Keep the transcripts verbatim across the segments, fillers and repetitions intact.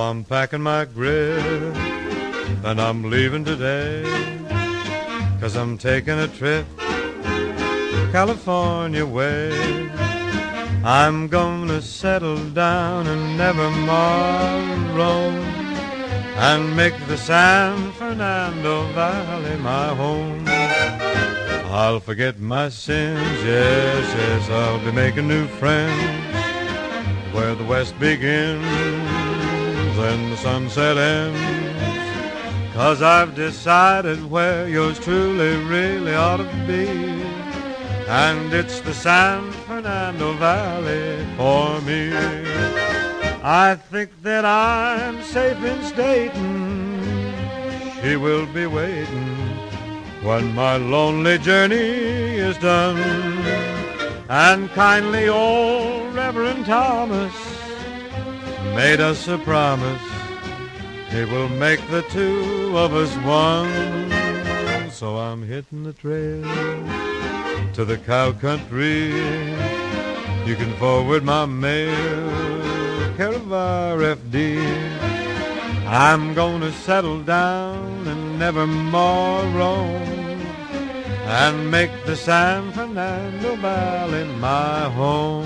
I'm packing my grip and I'm leaving today, 'cause I'm taking a trip California way. I'm gonna settle down and never more roam, and make the San Fernando Valley my home. I'll forget my sins, yes, yes, I'll be making new friends where the west begins and the sunset ends, 'cause I've decided where yours truly really ought to be, and it's the San Fernando Valley for me. I think that I'm safe in stating she will be waiting when my lonely journey is done, and kindly old Reverend Thomas made us a promise he will make the two of us one. So I'm hitting the trail to the cow country. You can forward my mail, care of R F D. I'm gonna settle down and never more roam, and make the San Fernando Valley my home.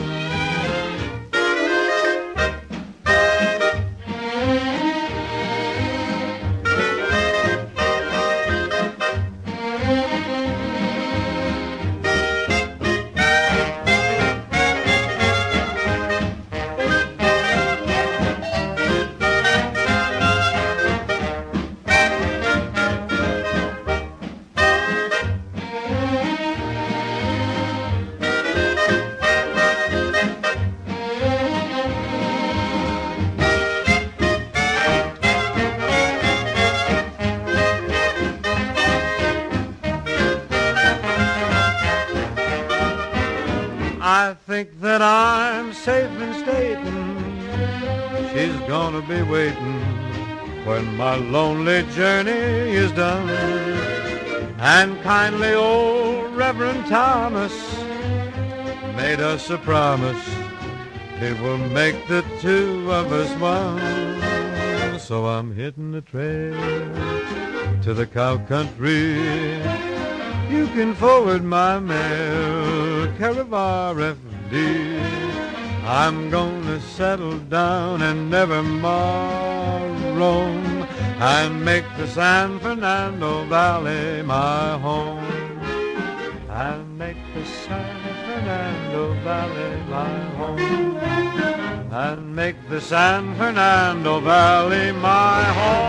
I think that I'm safe in stating she's gonna be waiting when my lonely journey is done, and kindly old Reverend Thomas made us a promise he will make the two of us one. So I'm hitting the trail to the cow country. You can forward my mail, care of R F D. I'm gonna settle down and never more roam, and make the San Fernando Valley my home, and make the San Fernando Valley my home, and make the San Fernando Valley my home.